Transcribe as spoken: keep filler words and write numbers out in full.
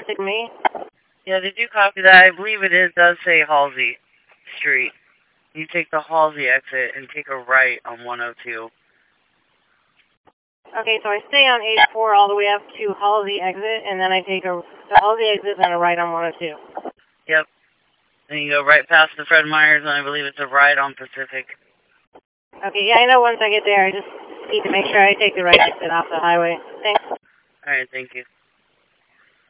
take me? Yeah, did you copy that? I believe it is, does say Halsey Street. You take the Halsey exit and take a right on one oh two. Okay, so I stay on eighty-four all the way up to Halsey exit, and then I take a the Halsey exit and a right on one oh two. Yep. Then you go right past the Fred Meyers, and I believe it's a right on Pacific. Okay, yeah, I know once I get there, I just need to make sure I take the right exit off the highway. Thanks. All right, thank you.